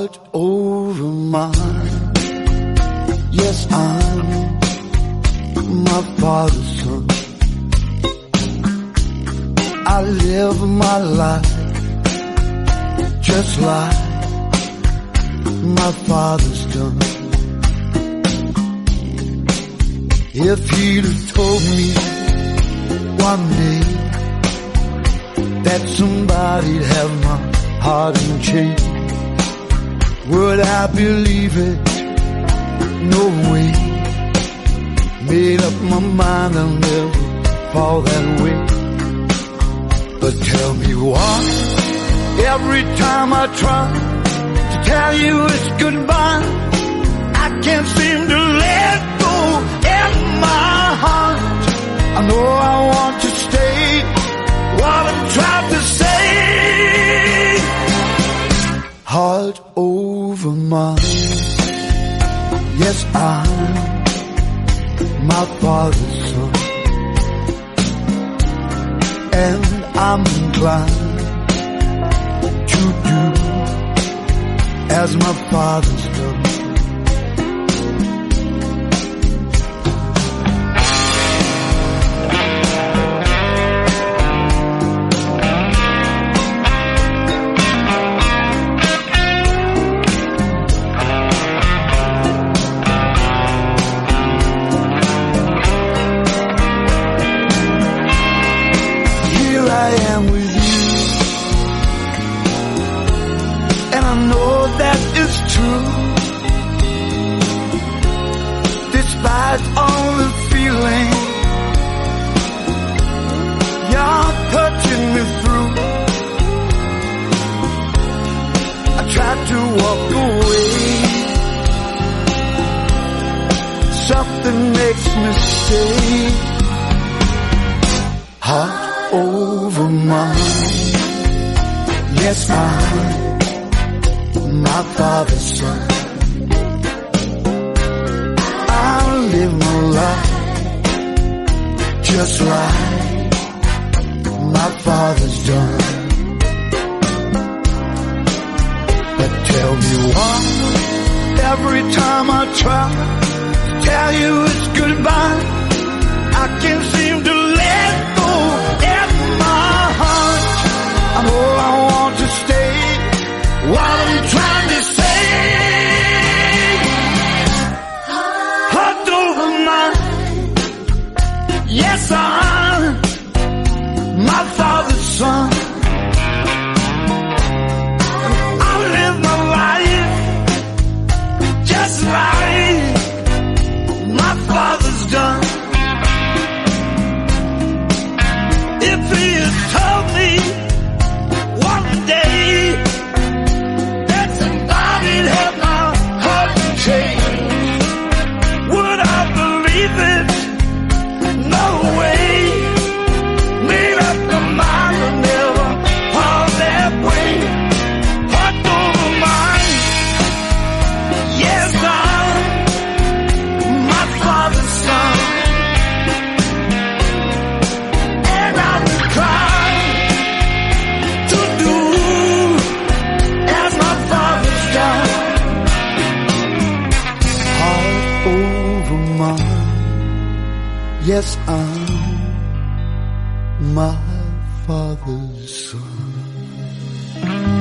heart over mine. Yes, I'm my father's son. I live my life just like my father's done. If he'd have told me one day that somebody'd have my heart in chains, would I believe it? No way. Made up my mind I'll never fall that way. But tell me why, every time I try to tell you it's goodbye, I can't seem to let go in my heart. I know I want to stay, what I'm trying to say. Heart over mine. Yes, I'm my father's son, and I'm inclined to do as my father's done. Despite all the feeling you're touching me through, I tried to walk away. Something makes me stay. Heart over mine. Yes, I'm my father's son. Live my life just like my father's done. But tell me why, every time I try to tell you it's goodbye, I can't seem to let go in my heart. I know I want to stay, what I'm trying to say. Yes, I'm my father's son. I live my life just like my father's done. If he had told me one day that somebody'd have my heart in chains, would I believe it? No way. Made up my mind to never fall that way. Heart over mine. Yes, I'm my father's son, and I'm inclined to do as my father's done. Heart over mine. Yes, I'm my father's son.